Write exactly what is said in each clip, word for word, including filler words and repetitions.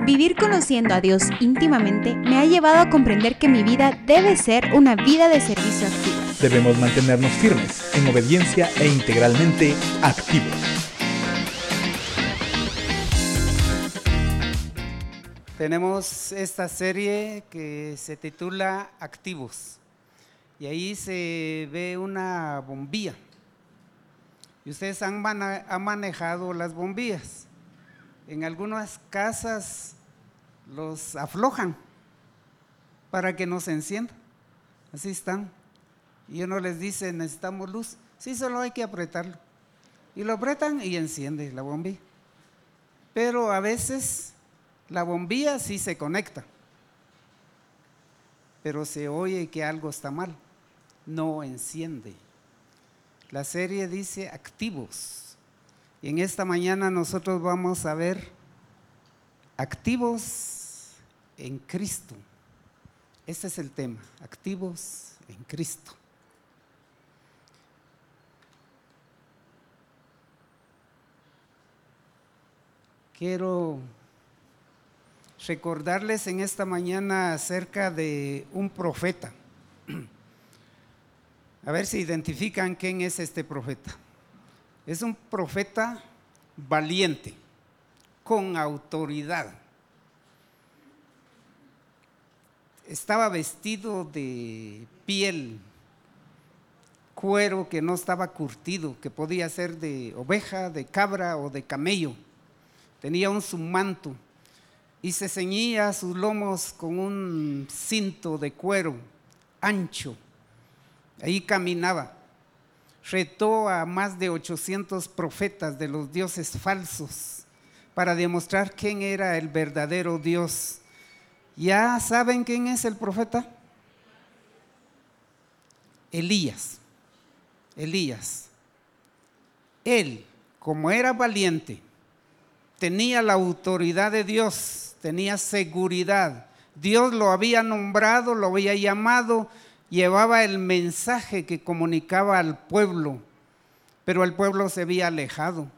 Vivir conociendo a Dios íntimamente me ha llevado a comprender que mi vida debe ser una vida de servicio activo. Debemos mantenernos firmes, en obediencia e integralmente activos. Tenemos esta serie que se titula Activos y ahí se ve una bombilla y ustedes han, man- han manejado las bombillas. En algunas casas los aflojan para que no se enciendan, así están, y uno les dice necesitamos luz, sí, solo hay que apretarlo, y lo apretan y enciende la bombilla, pero a veces la bombilla sí se conecta, pero se oye que algo está mal, no enciende. La serie dice Activos. Y en esta mañana nosotros vamos a ver activos en Cristo. Este es el tema, activos en Cristo. Quiero recordarles en esta mañana acerca de un profeta. A ver si identifican quién es este profeta. Es un profeta valiente, con autoridad. Estaba vestido de piel, cuero que no estaba curtido, que podía ser de oveja, de cabra o de camello. Tenía un su manto y se ceñía sus lomos con un cinto de cuero ancho. Ahí caminaba. Retó a más de ochocientos profetas de los dioses falsos para demostrar quién era el verdadero Dios. ¿Ya saben quién es el profeta? Elías. Elías. Él, como era valiente, tenía la autoridad de Dios, tenía seguridad. Dios lo había nombrado, lo había llamado, llevaba el mensaje que comunicaba al pueblo, pero el pueblo se había alejado.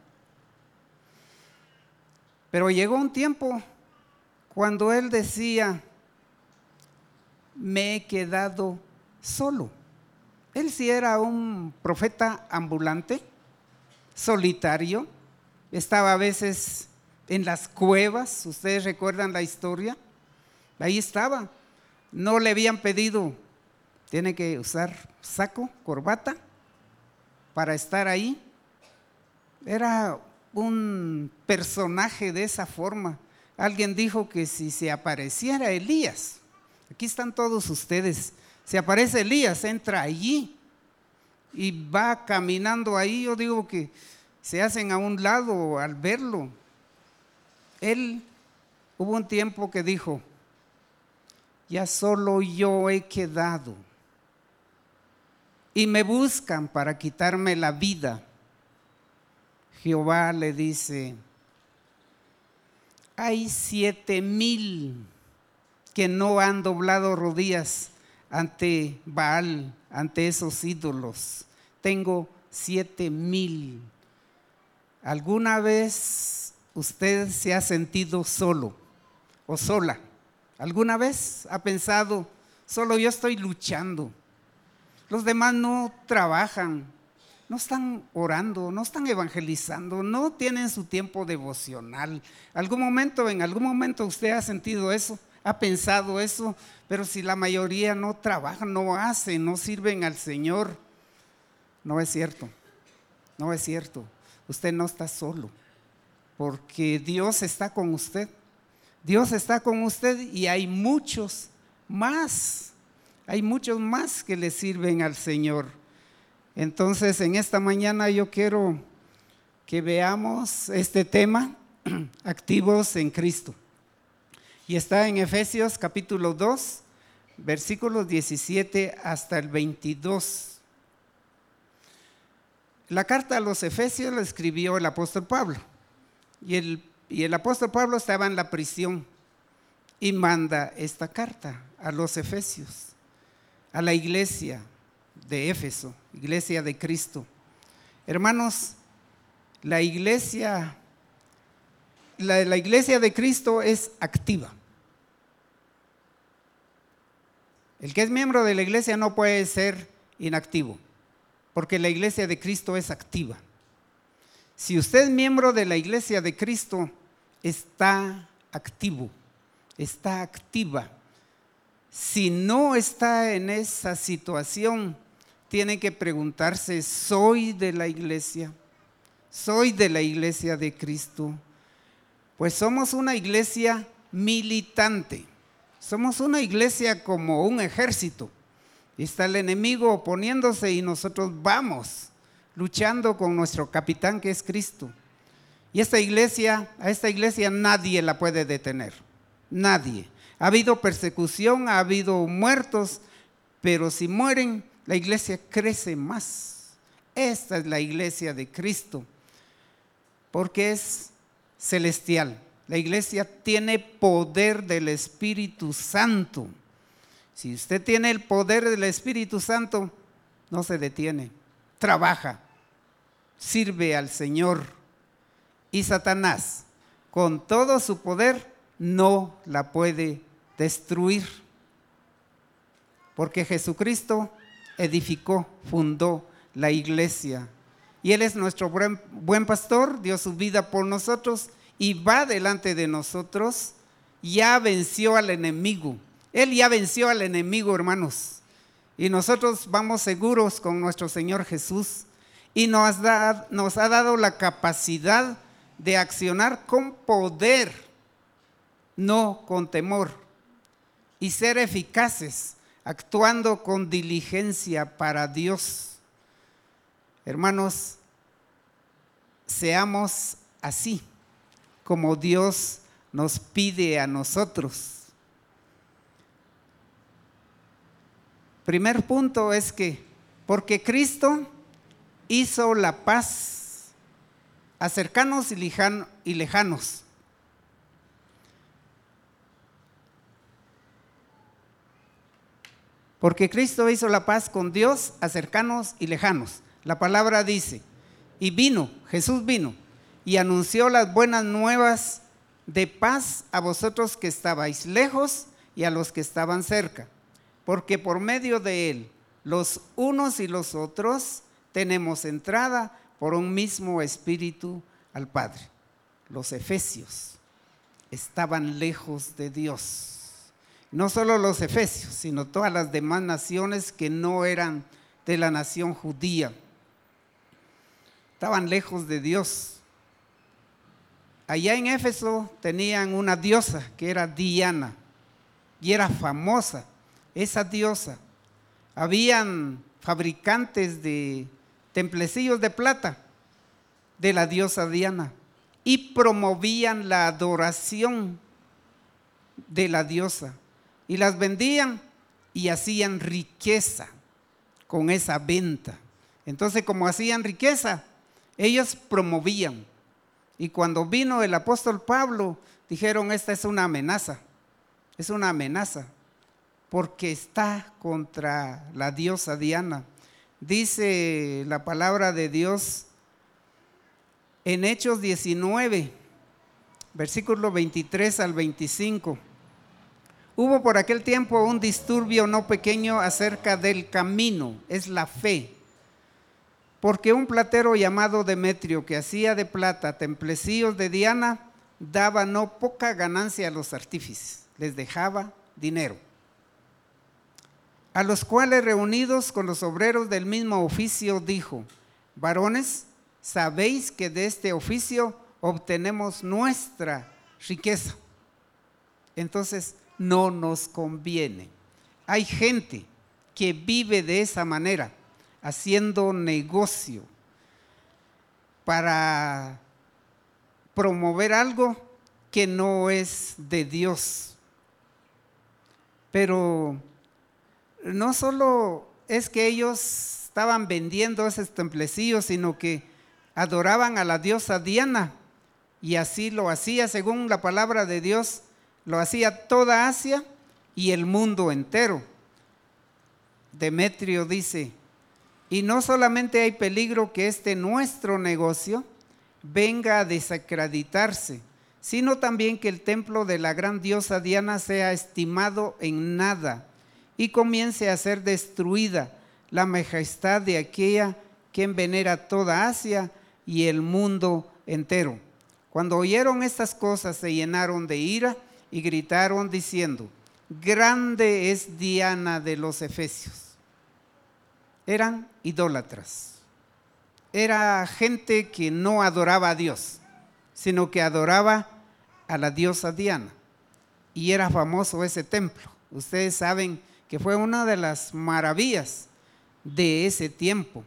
Pero llegó un tiempo cuando él decía, me he quedado solo. Él sí era un profeta ambulante, solitario, estaba a veces en las cuevas, ustedes recuerdan la historia, ahí estaba, no le habían pedido, tiene que usar saco, corbata para estar ahí. Era un personaje de esa forma. Alguien dijo que si se apareciera Elías, aquí están todos ustedes, si aparece Elías, entra allí y va caminando ahí. Yo digo que se hacen a un lado al verlo. Él, hubo un tiempo que dijo, ya solo yo he quedado y me buscan para quitarme la vida. Jehová le dice, hay siete mil que no han doblado rodillas ante Baal, ante esos ídolos. Tengo siete mil. ¿Alguna vez usted se ha sentido solo o sola? ¿Alguna vez ha pensado, solo yo estoy luchando? Los demás no trabajan, no están orando, no están evangelizando, no tienen su tiempo devocional. ¿Algún momento, en algún momento usted ha sentido eso? ¿Ha pensado eso? Pero si la mayoría no trabajan, no hacen, no sirven al Señor, no es cierto, no es cierto. Usted no está solo, porque Dios está con usted. Dios está con usted y hay muchos más. Hay muchos más que le sirven al Señor. Entonces, en esta mañana yo quiero que veamos este tema, activos en Cristo. Y está en Efesios capítulo dos, versículos diecisiete hasta el veintidós. La carta a los Efesios la escribió el apóstol Pablo. Y el, y el apóstol Pablo estaba en la prisión y manda esta carta a los Efesios, a la iglesia de Éfeso, iglesia de Cristo. Hermanos, la iglesia la, la iglesia de Cristo es activa. El que es miembro de la iglesia no puede ser inactivo, porque la iglesia de Cristo es activa. Si usted es miembro de la iglesia de Cristo, está activo, está activa. Si no está en esa situación, tiene que preguntarse, ¿soy de la iglesia? ¿Soy de la iglesia de Cristo? Pues somos una iglesia militante. Somos una iglesia como un ejército. Está el enemigo oponiéndose y nosotros vamos luchando con nuestro capitán que es Cristo. Y esta iglesia, a esta iglesia nadie la puede detener. Nadie. Ha habido persecución, ha habido muertos, pero si mueren, la iglesia crece más. Esta es la iglesia de Cristo, porque es celestial. La iglesia tiene poder del Espíritu Santo. Si usted tiene el poder del Espíritu Santo, no se detiene, trabaja, sirve al Señor. Y Satanás, con todo su poder, no la puede destruir. Porque Jesucristo edificó, fundó la iglesia. Y Él es nuestro buen, buen pastor, dio su vida por nosotros y va delante de nosotros. Ya venció al enemigo. Él ya venció al enemigo, hermanos. Y nosotros vamos seguros con nuestro Señor Jesús. Y nos, da, nos ha dado la capacidad de accionar con poder, no con temor. Y ser eficaces, actuando con diligencia para Dios. Hermanos, seamos así como Dios nos pide a nosotros. Primer punto es que, porque Cristo hizo la paz a cercanos y lejanos. Porque Cristo hizo la paz con Dios a cercanos y lejanos. La palabra dice, y vino, Jesús vino, y anunció las buenas nuevas de paz a vosotros que estabais lejos y a los que estaban cerca. Porque por medio de él, los unos y los otros, tenemos entrada por un mismo espíritu al Padre. Los efesios estaban lejos de Dios. No solo los efesios, sino todas las demás naciones que no eran de la nación judía. Estaban lejos de Dios. Allá en Éfeso tenían una diosa que era Diana y era famosa esa diosa. Habían fabricantes de templecillos de plata de la diosa Diana y promovían la adoración de la diosa y las vendían y hacían riqueza con esa venta. Entonces, como hacían riqueza, ellos promovían. Y cuando vino el apóstol Pablo, dijeron, esta es una amenaza, es una amenaza, porque está contra la diosa Diana. Dice la palabra de Dios en Hechos diecinueve, versículo veintitrés al veinticinco. Hubo por aquel tiempo un disturbio no pequeño acerca del camino, es la fe. Porque un platero llamado Demetrio, que hacía de plata templecillos de Diana, daba no poca ganancia a los artífices, les dejaba dinero. A los cuales, reunidos con los obreros del mismo oficio, dijo, varones, sabéis que de este oficio obtenemos nuestra riqueza. Entonces, no nos conviene. Hay gente que vive de esa manera, haciendo negocio para promover algo que no es de Dios. Pero no solo es que ellos estaban vendiendo esos templecillos, sino que adoraban a la diosa Diana, y así lo hacía, según la palabra de Dios, lo hacía toda Asia y el mundo entero. Demetrio dice, y no solamente hay peligro que este nuestro negocio venga a desacreditarse, sino también que el templo de la gran diosa Diana sea estimado en nada y comience a ser destruida la majestad de aquella quien venera toda Asia y el mundo entero. Cuando oyeron estas cosas se llenaron de ira y gritaron diciendo: grande es Diana de los Efesios. Eran idólatras. Era gente que no adoraba a Dios, sino que adoraba a la diosa Diana. Y era famoso ese templo. Ustedes saben que fue una de las maravillas de ese tiempo.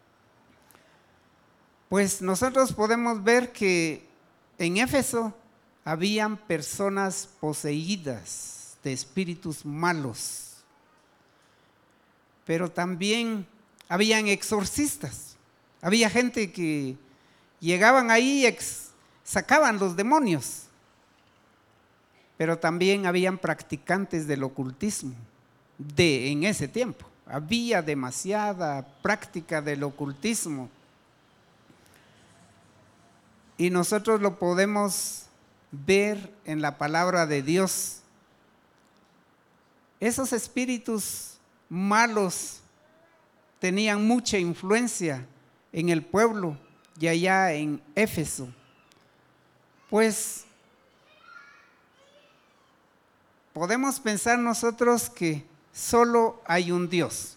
Pues nosotros podemos ver que en Éfeso habían personas poseídas de espíritus malos, pero también habían exorcistas. Había gente que llegaban ahí y ex, sacaban los demonios, pero también habían practicantes del ocultismo de, en ese tiempo. Había demasiada práctica del ocultismo. Y nosotros lo podemos ver en la palabra de Dios. Esos espíritus malos tenían mucha influencia en el pueblo y allá en Éfeso. Pues podemos pensar nosotros que solo hay un Dios.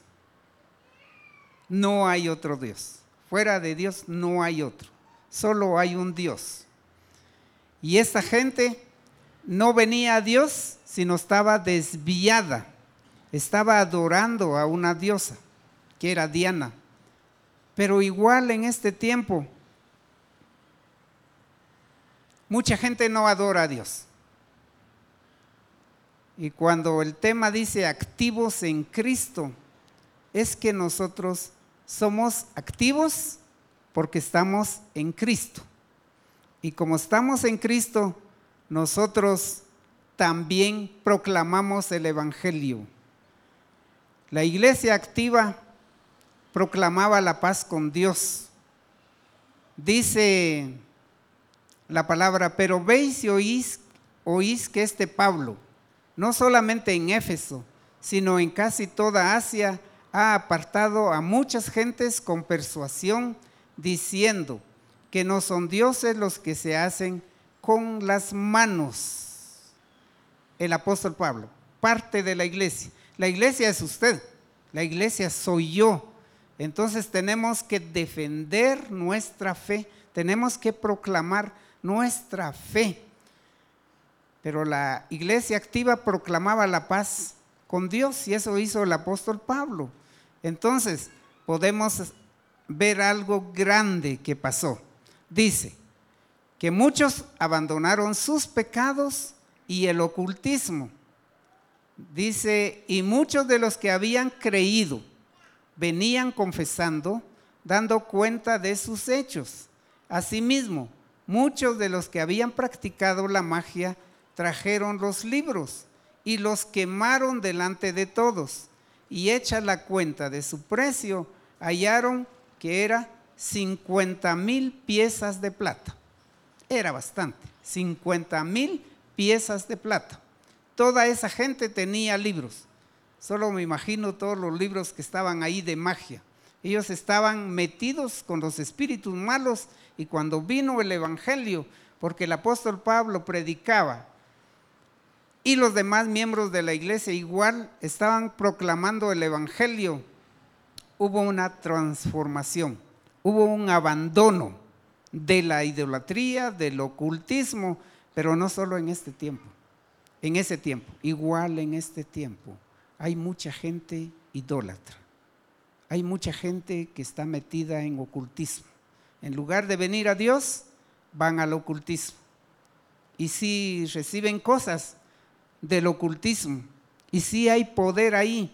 No hay otro Dios. Fuera de Dios no hay otro. Solo hay un Dios. Y esta gente no venía a Dios, sino estaba desviada. Estaba adorando a una diosa, que era Diana. Pero igual en este tiempo, mucha gente no adora a Dios. Y cuando el tema dice activos en Cristo, es que nosotros somos activos porque estamos en Cristo. Y como estamos en Cristo, nosotros también proclamamos el Evangelio. La iglesia activa proclamaba la paz con Dios. Dice la palabra: pero veis y oís, oís que este Pablo, no solamente en Éfeso, sino en casi toda Asia, ha apartado a muchas gentes con persuasión, diciendo que no son dioses los que se hacen con las manos. El apóstol Pablo, parte de la iglesia. La iglesia es usted, la iglesia soy yo. Entonces tenemos que defender nuestra fe, tenemos que proclamar nuestra fe. Pero la iglesia activa proclamaba la paz con Dios y eso hizo el apóstol Pablo. Entonces podemos ver algo grande que pasó. Dice que muchos abandonaron sus pecados y el ocultismo. Dice, y muchos de los que habían creído venían confesando, dando cuenta de sus hechos. Asimismo, muchos de los que habían practicado la magia trajeron los libros y los quemaron delante de todos, y hecha la cuenta de su precio, hallaron que era cincuenta mil piezas de plata. Era bastante, cincuenta mil piezas de plata. Toda esa gente tenía libros. Solo me imagino todos los libros que estaban ahí de magia. Ellos estaban metidos con los espíritus malos, y cuando vino el evangelio, porque el apóstol Pablo predicaba y los demás miembros de la iglesia igual estaban proclamando el evangelio, hubo una transformación, hubo un abandono de la idolatría, del ocultismo, pero no solo en este tiempo, en ese tiempo, igual en este tiempo. Hay mucha gente idólatra, hay mucha gente que está metida en ocultismo. En lugar de venir a Dios, van al ocultismo. Y sí reciben cosas del ocultismo, y sí hay poder ahí,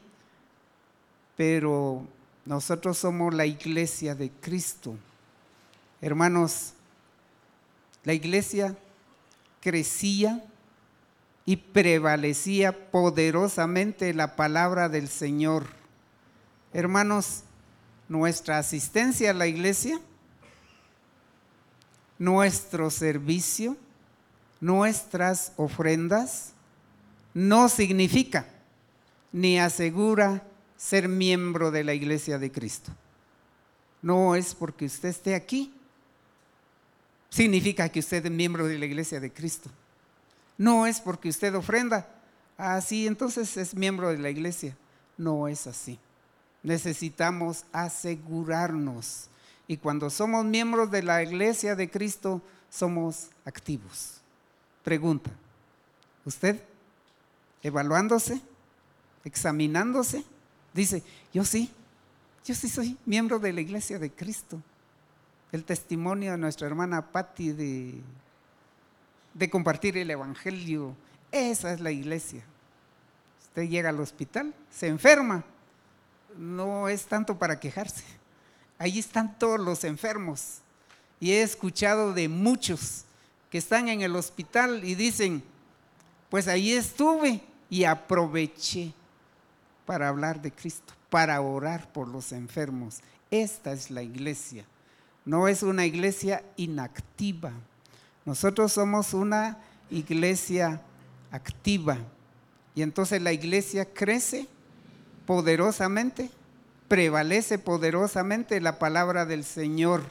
pero nosotros somos la iglesia de Cristo. Hermanos, la iglesia crecía y prevalecía poderosamente la palabra del Señor. Hermanos, nuestra asistencia a la iglesia, nuestro servicio, nuestras ofrendas no significa ni asegura ser miembro de la Iglesia de Cristo. No es porque usted esté aquí, significa que usted es miembro de la Iglesia de Cristo. No es porque usted ofrenda, así entonces es miembro de la iglesia. No es así. Necesitamos asegurarnos. Y cuando somos miembros de la Iglesia de Cristo, somos activos. Pregunta, ¿usted evaluándose, examinándose, dice, yo sí, yo sí soy miembro de la Iglesia de Cristo? El testimonio de nuestra hermana Patti de, de compartir el Evangelio, esa es la iglesia. Usted llega al hospital, se enferma, no es tanto para quejarse. Ahí están todos los enfermos. Y he escuchado de muchos que están en el hospital y dicen, pues ahí estuve y aproveché para hablar de Cristo, para orar por los enfermos. Esta es la iglesia. No es una iglesia inactiva. Nosotros somos una iglesia activa. Y entonces la iglesia crece poderosamente, prevalece poderosamente la palabra del Señor.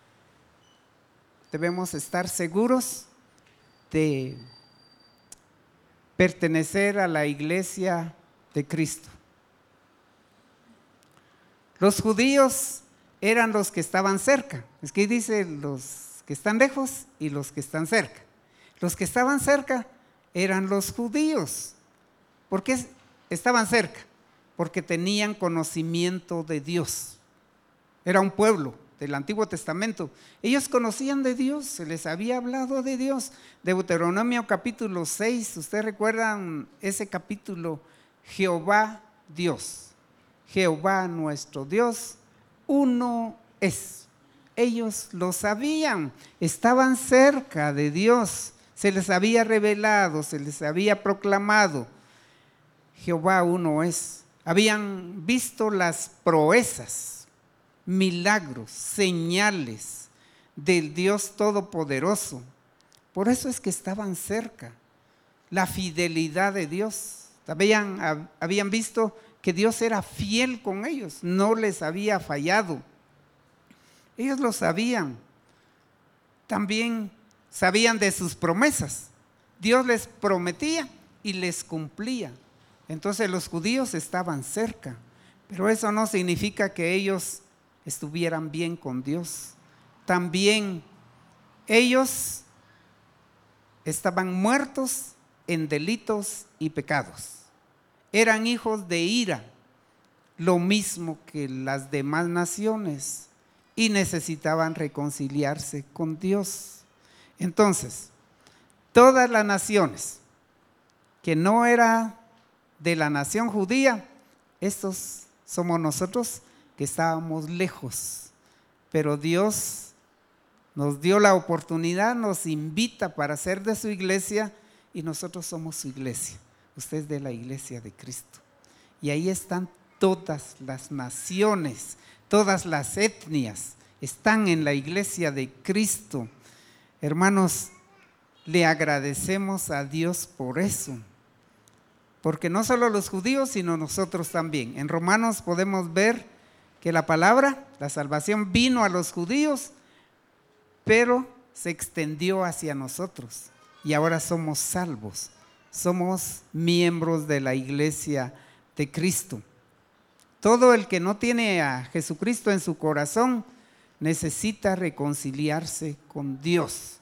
Debemos estar seguros de pertenecer a la iglesia de Cristo. Los judíos eran los que estaban cerca. Es que dice los que están lejos y los que están cerca. Los que estaban cerca eran los judíos. ¿Por qué estaban cerca? Porque tenían conocimiento de Dios. Era un pueblo del Antiguo Testamento. Ellos conocían de Dios, se les había hablado de Dios. Deuteronomio capítulo seis, ¿ustedes recuerdan ese capítulo? Jehová Dios, Jehová nuestro Dios, uno es. Ellos lo sabían, estaban cerca de Dios, se les había revelado, se les había proclamado. Jehová uno es. Habían visto las proezas, milagros, señales del Dios Todopoderoso. Por eso es que estaban cerca. La fidelidad de Dios. Habían, habían visto que Dios era fiel con ellos, no les había fallado. Ellos lo sabían. También sabían de sus promesas. Dios les prometía y les cumplía. Entonces los judíos estaban cerca, pero eso no significa que ellos estuvieran bien con Dios. También ellos estaban muertos en delitos y pecados. Eran hijos de ira, lo mismo que las demás naciones, y necesitaban reconciliarse con Dios. Entonces, todas las naciones que no eran de la nación judía, estos somos nosotros que estábamos lejos, pero Dios nos dio la oportunidad, nos invita para ser de su iglesia y nosotros somos su iglesia. Usted es de la iglesia de Cristo. Y ahí están todas las naciones, todas las etnias, están en la iglesia de Cristo. Hermanos, le agradecemos a Dios por eso. Porque no solo los judíos, sino nosotros también. En Romanos podemos ver que la palabra, la salvación vino a los judíos, pero se extendió hacia nosotros. Y ahora somos salvos. Somos miembros de la iglesia de Cristo. Todo el que no tiene a Jesucristo en su corazón necesita reconciliarse con Dios.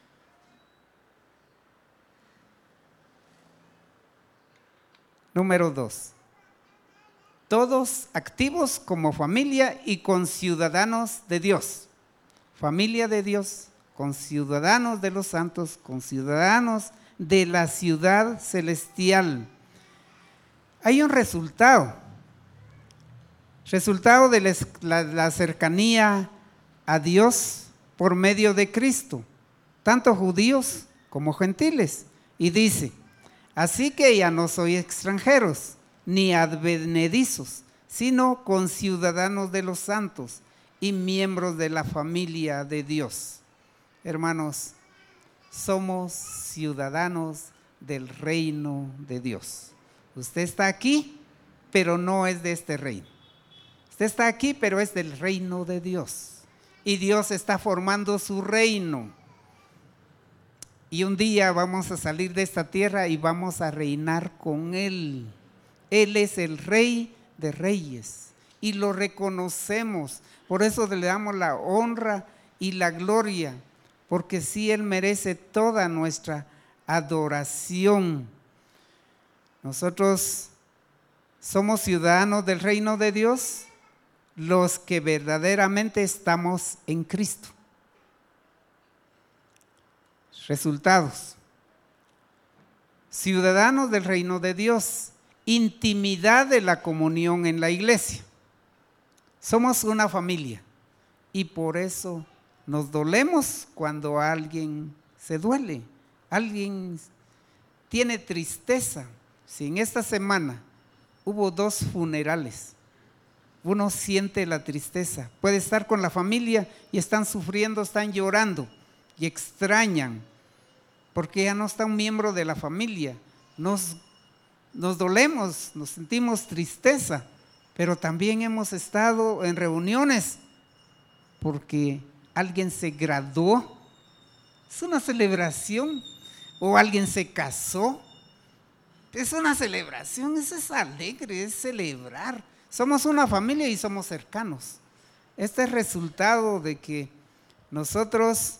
Número dos, todos activos como familia y conciudadanos de Dios. Familia de Dios, conciudadanos de los santos, conciudadanos de la ciudad celestial. Hay un resultado, resultado de la, la cercanía a Dios por medio de Cristo, tanto judíos como gentiles. Y dice, así que ya no sois extranjeros, ni advenedizos, sino conciudadanos de los santos y miembros de la familia de Dios. Hermanos, somos ciudadanos del reino de Dios. Usted está aquí, pero no es de este reino. Usted está aquí, pero es del reino de Dios. Y Dios está formando su reino. Y un día vamos a salir de esta tierra y vamos a reinar con Él. Él es el Rey de Reyes y lo reconocemos. Por eso le damos la honra y la gloria, porque sí Él merece toda nuestra adoración. Nosotros somos ciudadanos del reino de Dios, los que verdaderamente estamos en Cristo. Resultados: ciudadanos del reino de Dios, intimidad de la comunión en la iglesia. Somos una familia y por eso nos dolemos cuando alguien se duele, alguien tiene tristeza. Si en esta semana hubo dos funerales, uno siente la tristeza, puede estar con la familia y están sufriendo, están llorando y extrañan, porque ya no está un miembro de la familia. Nos, nos dolemos, nos sentimos tristeza, pero también hemos estado en reuniones porque alguien se graduó, es una celebración, o alguien se casó, es una celebración, eso es alegre, es celebrar. Somos una familia y somos cercanos. Este es resultado de que nosotros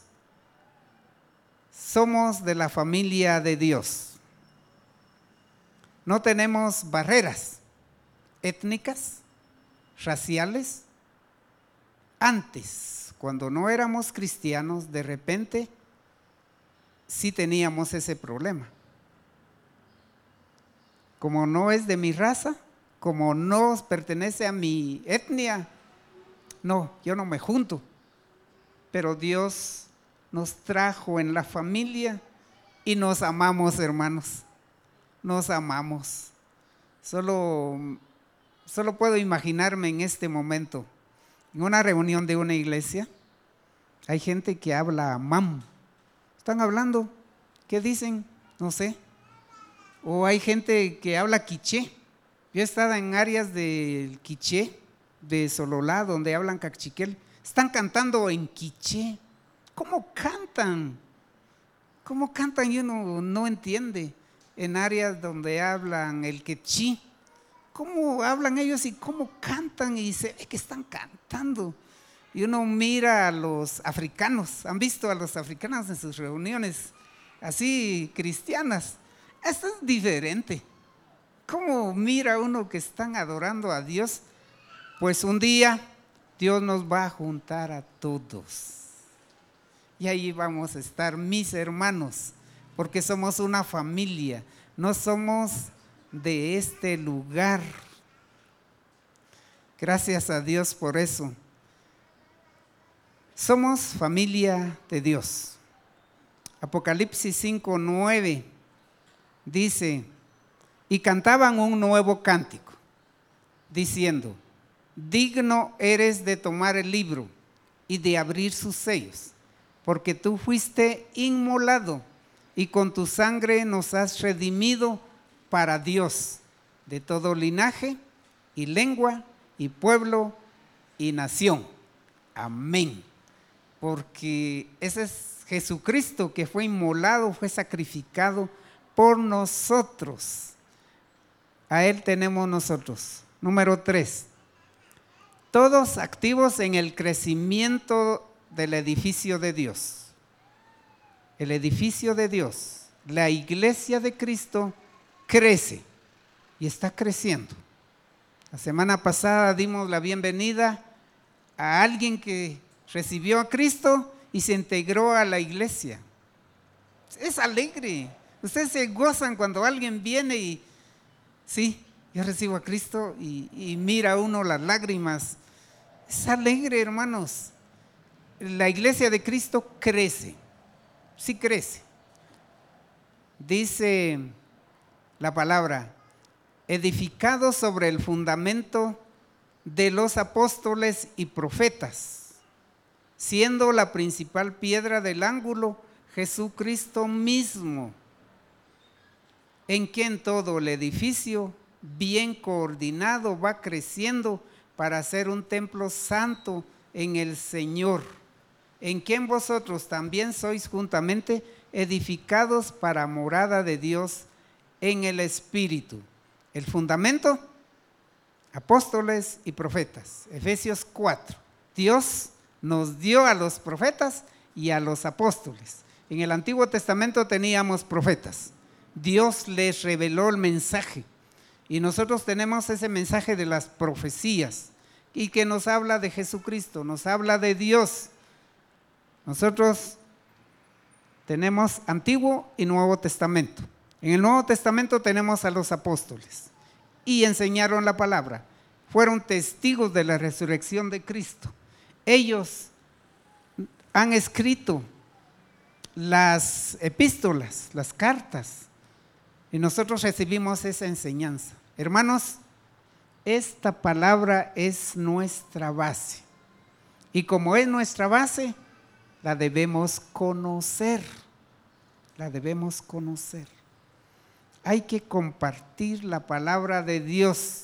somos de la familia de Dios. No tenemos barreras étnicas, raciales. Antes, cuando no éramos cristianos, de repente sí teníamos ese problema. Como no es de mi raza, como no pertenece a mi etnia, no, yo no me junto. Pero Dios nos trajo en la familia y nos amamos, hermanos. Nos amamos. Solo, solo puedo imaginarme en este momento, en una reunión de una iglesia, hay gente que habla mam. Están hablando, ¿qué dicen? No sé. O hay gente que habla quiché. Yo he estado en áreas del quiché, de Sololá, donde hablan cachiquel. Están cantando en quiché. ¿Cómo cantan? ¿Cómo cantan? Y uno no entiende. En áreas donde hablan el quechí, ¿cómo hablan ellos y cómo cantan? Y se ve que están cantando. Y uno mira a los africanos, han visto a los africanos en sus reuniones, así cristianas. Esto es diferente. ¿Cómo mira uno que están adorando a Dios? Pues un día Dios nos va a juntar a todos. Y ahí vamos a estar, mis hermanos, porque somos una familia, no somos de este lugar. Gracias a Dios por eso. Somos familia de Dios. Apocalipsis cinco, nueve dice: y cantaban un nuevo cántico, diciendo: digno eres de tomar el libro y de abrir sus sellos, porque tú fuiste inmolado y con tu sangre nos has redimido para Dios, de todo linaje y lengua y pueblo y nación. Amén. Porque ese es Jesucristo que fue inmolado, fue sacrificado por nosotros. A Él tenemos nosotros. Número tres. Todos activos en el crecimiento del edificio de Dios. El edificio de Dios, la iglesia de Cristo, crece y está creciendo. La semana pasada dimos la bienvenida a alguien que recibió a Cristo y se integró a la iglesia. Es alegre. Ustedes se gozan cuando alguien viene y, sí, yo recibo a Cristo y, y mira uno las lágrimas. Es alegre, hermanos. La iglesia de Cristo crece. Sí crece. Dice la palabra: edificado sobre el fundamento de los apóstoles y profetas, siendo la principal piedra del ángulo Jesucristo mismo, en quien todo el edificio bien coordinado va creciendo para ser un templo santo en el Señor, en quien vosotros también sois juntamente edificados para morada de Dios en el Espíritu. El fundamento, apóstoles y profetas. Efesios cuatro. Dios nos dio a los profetas y a los apóstoles. En el Antiguo Testamento teníamos profetas. Dios les reveló el mensaje y nosotros tenemos ese mensaje de las profecías y que nos habla de Jesucristo, nos habla de Dios. Nosotros tenemos Antiguo y Nuevo Testamento. En el Nuevo Testamento tenemos a los apóstoles y enseñaron la palabra. Fueron testigos de la resurrección de Cristo. Ellos han escrito las epístolas, las cartas, y nosotros recibimos esa enseñanza. Hermanos, esta palabra es nuestra base. Y como es nuestra base, la debemos conocer. La debemos conocer. Hay que compartir la palabra de Dios.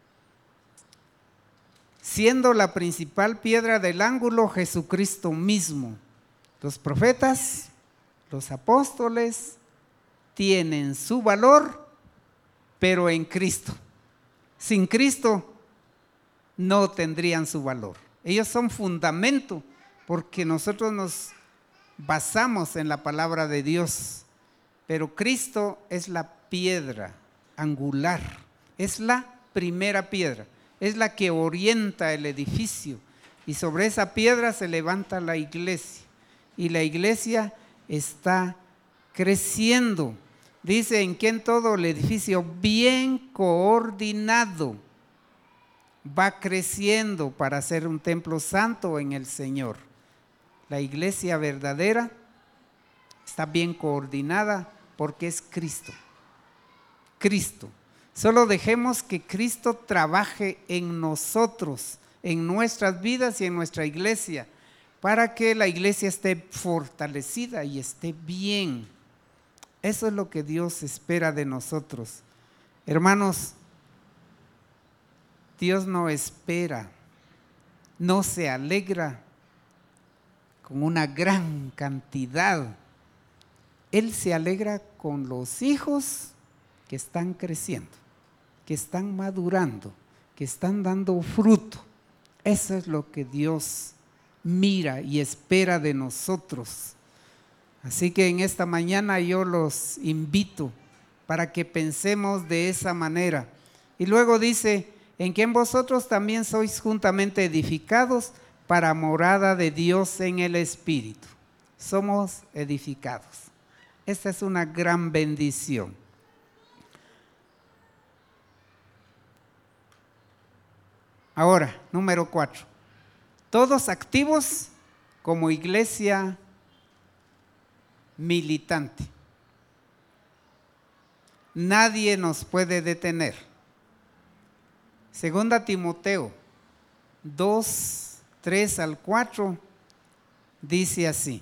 Siendo la principal piedra del ángulo Jesucristo mismo. Los profetas, los apóstoles tienen su valor, pero en Cristo. Sin Cristo no tendrían su valor. Ellos son fundamento porque nosotros nos basamos en la palabra de Dios, pero Cristo es la piedra angular, es la primera piedra, es la que orienta el edificio y sobre esa piedra se levanta la iglesia y la iglesia está creciendo. Dice en que en todo el edificio bien coordinado va creciendo para ser un templo santo en el Señor. La iglesia verdadera está bien coordinada porque es Cristo. Cristo. Solo dejemos que Cristo trabaje en nosotros, en nuestras vidas y en nuestra iglesia, para que la iglesia esté fortalecida y esté bien. Eso es lo que Dios espera de nosotros. Hermanos, Dios no espera, no se alegra con una gran cantidad. Él se alegra con los hijos que están creciendo, que están madurando, que están dando fruto. Eso es lo que Dios mira y espera de nosotros. Así que en esta mañana yo los invito para que pensemos de esa manera. Y luego dice, en quien vosotros también sois juntamente edificados para morada de Dios en el Espíritu. Somos edificados. Esta es una gran bendición. Ahora, número cuatro. Todos activos como iglesia militante. Nadie nos puede detener. Segunda Timoteo dos, tres al cuatro dice así: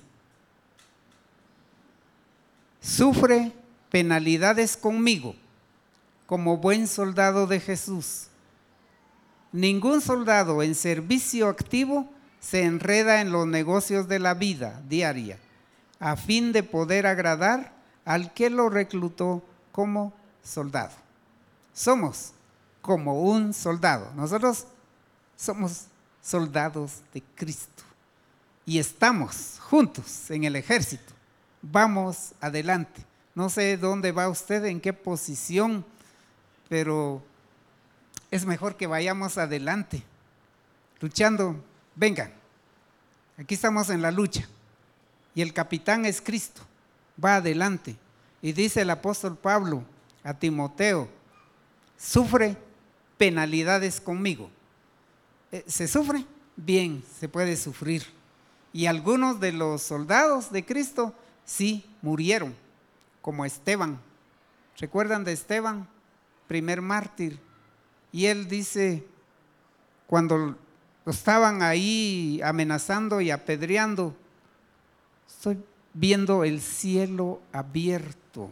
sufre penalidades conmigo como buen soldado de Jesús. Ningún soldado en servicio activo se enreda en los negocios de la vida diaria a fin de poder agradar al que lo reclutó como soldado. Somos como un soldado. Nosotros somos soldados de Cristo y estamos juntos en el ejército. Vamos adelante. No sé dónde va usted, en qué posición, pero es mejor que vayamos adelante, luchando. Vengan, aquí estamos en la lucha y el capitán es Cristo. Va adelante y dice el apóstol Pablo a Timoteo: sufre penalidades conmigo. ¿Se sufre? Bien, se puede sufrir. Y algunos de los soldados de Cristo sí murieron, como Esteban. ¿Recuerdan de Esteban? Primer mártir. Y él dice, cuando lo estaban ahí amenazando y apedreando, estoy viendo el cielo abierto.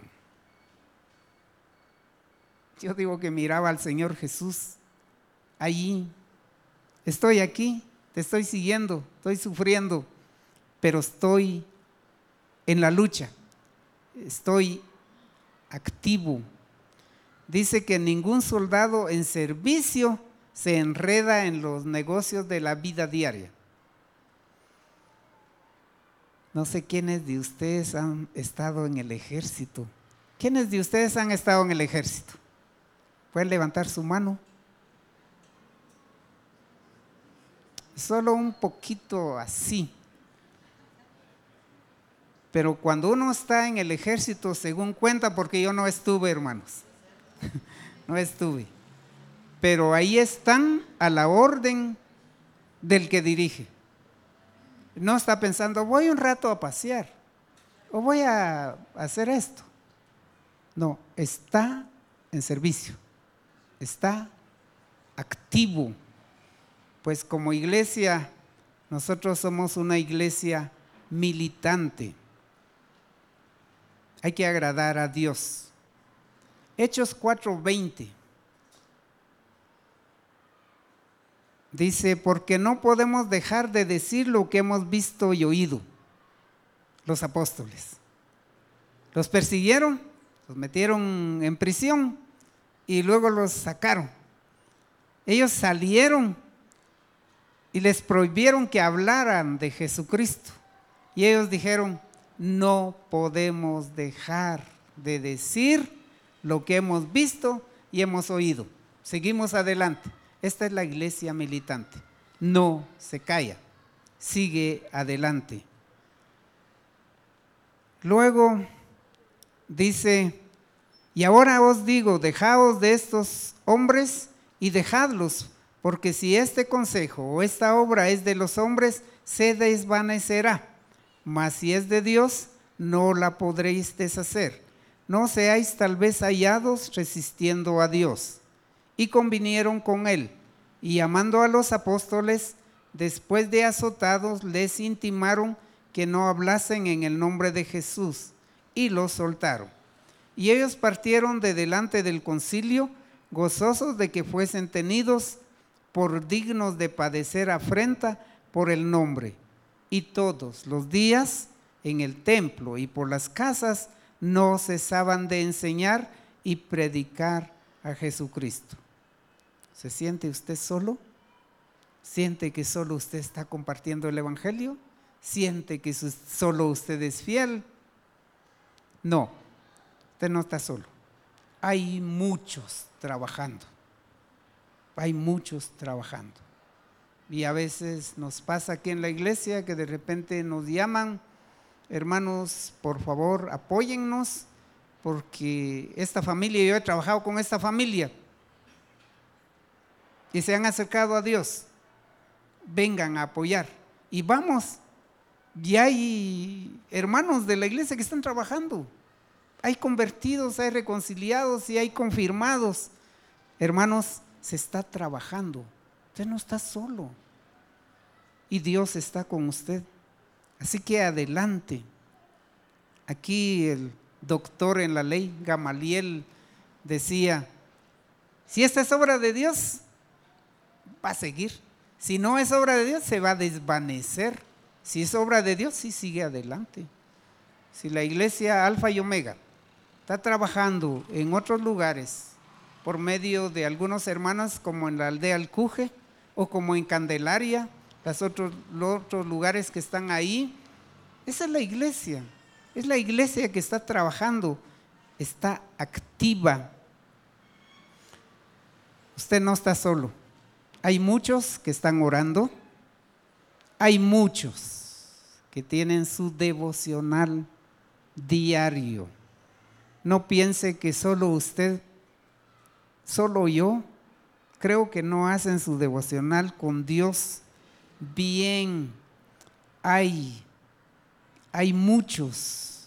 Yo digo que miraba al Señor Jesús allí. Estoy aquí, te estoy siguiendo, estoy sufriendo, pero estoy en la lucha, estoy activo. Dice que ningún soldado en servicio se enreda en los negocios de la vida diaria. No sé quiénes de ustedes han estado en el ejército. ¿Quiénes de ustedes han estado en el ejército? ¿Pueden levantar su mano? Solo un poquito así. Pero cuando uno está en el ejército, según cuenta, porque yo no estuve, hermanos, no estuve, pero ahí están a la orden del que dirige. No está pensando, voy un rato a pasear o voy a hacer esto. No, está en servicio, está activo. Pues como iglesia, nosotros somos una iglesia militante. Hay que agradar a Dios. Hechos cuatro veinte. Dice, porque no podemos dejar de decir lo que hemos visto y oído. Los apóstoles los persiguieron, los metieron en prisión y luego los sacaron. Ellos salieron y les prohibieron que hablaran de Jesucristo. Y ellos dijeron, no podemos dejar de decir lo que hemos visto y hemos oído. Seguimos adelante. Esta es la iglesia militante. No se calla, sigue adelante. Luego dice, y ahora os digo, dejaos de estos hombres y dejadlos, porque si este consejo o esta obra es de los hombres, se desvanecerá, mas si es de Dios, no la podréis deshacer. No seáis tal vez hallados resistiendo a Dios. Y convinieron con él, y llamando a los apóstoles, después de azotados, les intimaron que no hablasen en el nombre de Jesús, y los soltaron. Y ellos partieron de delante del concilio, gozosos de que fuesen tenidos por dignos de padecer afrenta por el nombre. Y todos los días en el templo y por las casas no cesaban de enseñar y predicar a Jesucristo. ¿Se siente usted solo? ¿Siente que solo usted está compartiendo el evangelio? ¿Siente que solo usted es fiel? No, usted no está solo. Hay muchos trabajando. Hay muchos trabajando. Y a veces nos pasa aquí en la iglesia que de repente nos llaman, hermanos, por favor, apóyennos, porque esta familia, yo he trabajado con esta familia y se han acercado a Dios, vengan a apoyar. Y vamos, y hay hermanos de la iglesia que están trabajando, hay convertidos, hay reconciliados y hay confirmados. Hermanos, se está trabajando, usted no está solo y Dios está con usted. Así que adelante. Aquí el doctor en la ley, Gamaliel, decía, si esta es obra de Dios, va a seguir. Si no es obra de Dios, se va a desvanecer. Si es obra de Dios, sí sigue adelante. Si la iglesia Alfa y Omega está trabajando en otros lugares por medio de algunos hermanos como en la aldea Alcuje o como en Candelaria, los otros, los otros lugares que están ahí, esa es la iglesia. Es la iglesia que está trabajando, está activa. Usted no está solo. Hay muchos que están orando, hay muchos que tienen su devocional diario. No piense que solo usted, solo yo, creo que no hacen su devocional con Dios bien. Hay, hay muchos.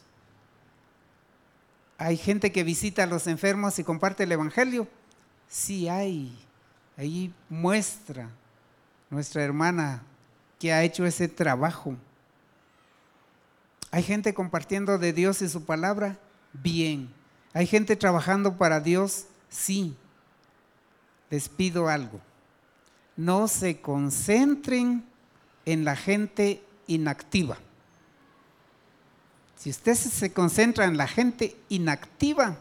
Hay gente que visita a los enfermos y comparte el evangelio. Sí hay. Ahí muestra nuestra hermana que ha hecho ese trabajo. ¿Hay gente compartiendo de Dios y su palabra? Bien. ¿Hay gente trabajando para Dios? Sí. Les pido algo. No se concentren en la gente inactiva. Si usted se concentra en la gente inactiva,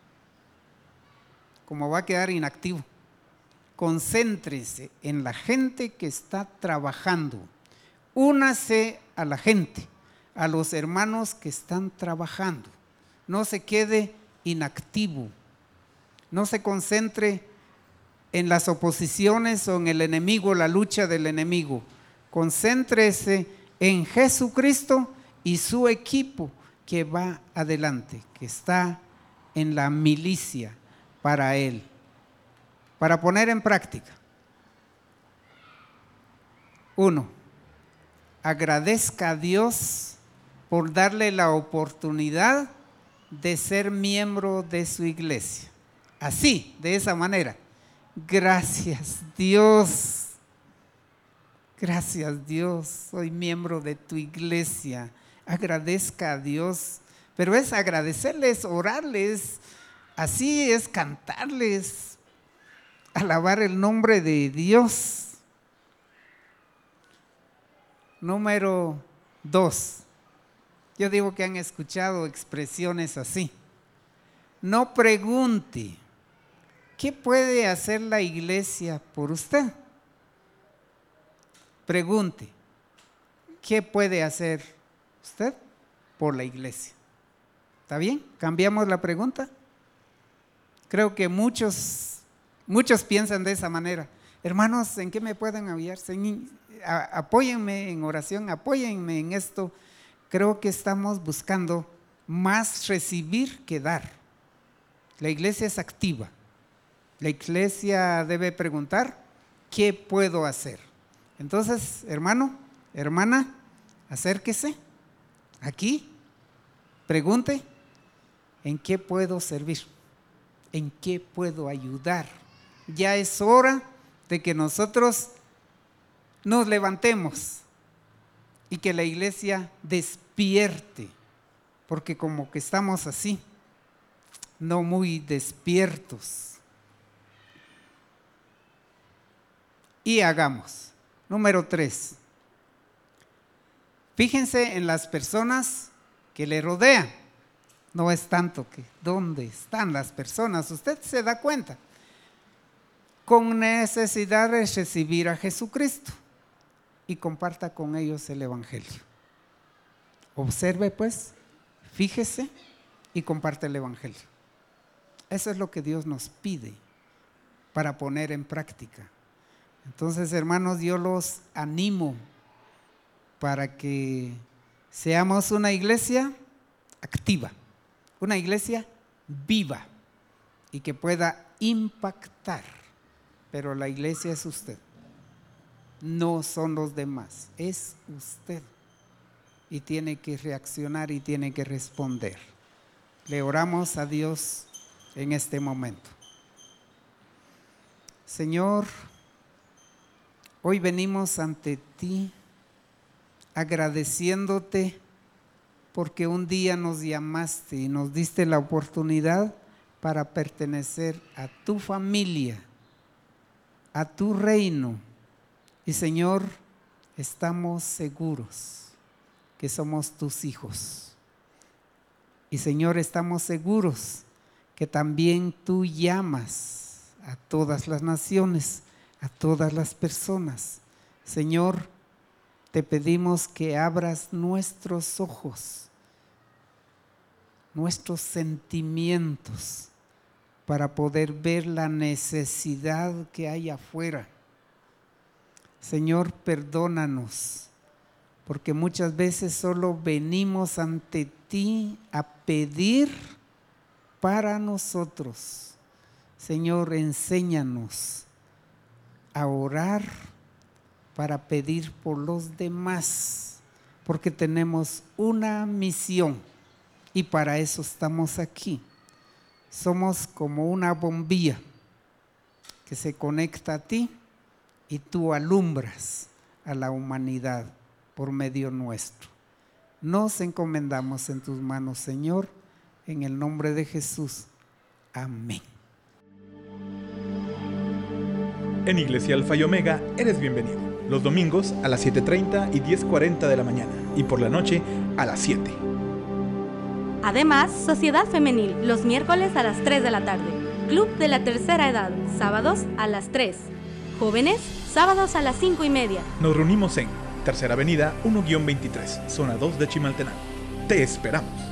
¿cómo va a quedar inactivo? Concéntrese en la gente que está trabajando. Únase a la gente, a los hermanos que están trabajando. No se quede inactivo. No se concentre en las oposiciones o en el enemigo, la lucha del enemigo. Concéntrese en Jesucristo y su equipo que va adelante, que está en la milicia para Él. Para poner en práctica. Uno, agradezca a Dios por darle la oportunidad de ser miembro de su iglesia. Así, de esa manera. Gracias, Dios. Gracias, Dios. Soy miembro de tu iglesia. Agradezca a Dios. Pero es agradecerles, orarles. Así es cantarles. Alabar el nombre de Dios. Número dos. Yo digo que han escuchado expresiones así. No pregunte, ¿qué puede hacer la iglesia por usted? Pregunte, ¿qué puede hacer usted por la iglesia? ¿Está bien? ¿Cambiamos la pregunta? Creo que muchos, muchos piensan de esa manera. Hermanos, ¿en qué me pueden apoyar? Apóyenme en oración, apóyenme en esto. Creo que estamos buscando más recibir que dar. La iglesia es activa. La iglesia debe preguntar, ¿qué puedo hacer? Entonces, hermano, hermana, acérquese aquí, pregunte, ¿en qué puedo servir? ¿En qué puedo ayudar? Ya es hora de que nosotros nos levantemos y que la iglesia despierte, porque como que estamos así, no muy despiertos. Y hagamos. Número tres. Fíjense en las personas que le rodean. No es tanto que dónde están las personas, usted se da cuenta. Con necesidad de recibir a Jesucristo y comparta con ellos el evangelio. Observe pues, fíjese y comparte el evangelio. Eso es lo que Dios nos pide para poner en práctica. Entonces, hermanos, yo los animo para que seamos una iglesia activa, una iglesia viva y que pueda impactar. Pero la iglesia es usted, no son los demás, es usted. Y tiene que reaccionar y tiene que responder. Le oramos a Dios en este momento. Señor, hoy venimos ante ti agradeciéndote porque un día nos llamaste y nos diste la oportunidad para pertenecer a tu familia, a tu reino. Y Señor, estamos seguros que somos tus hijos. Y Señor, estamos seguros que también tú llamas a todas las naciones, a todas las personas. Señor, te pedimos que abras nuestros ojos, nuestros sentimientos, para poder ver la necesidad que hay afuera. Señor, perdónanos, porque muchas veces solo venimos ante ti a pedir para nosotros. Señor, enséñanos a orar para pedir por los demás, porque tenemos una misión y para eso estamos aquí. Somos como una bombilla que se conecta a ti y tú alumbras a la humanidad por medio nuestro. nos encomendamos en tus manos, Señor, en el nombre de Jesús. Amén. En Iglesia Alfa y Omega eres bienvenido. Los domingos a las siete treinta y diez cuarenta de la mañana y por la noche a las siete. Además, Sociedad Femenil, los miércoles a las tres de la tarde. Club de la Tercera Edad, sábados a las tres. Jóvenes, sábados a las cinco y media. Nos reunimos en Tercera Avenida uno guión veintitrés, zona dos de Chimaltenango. Te esperamos.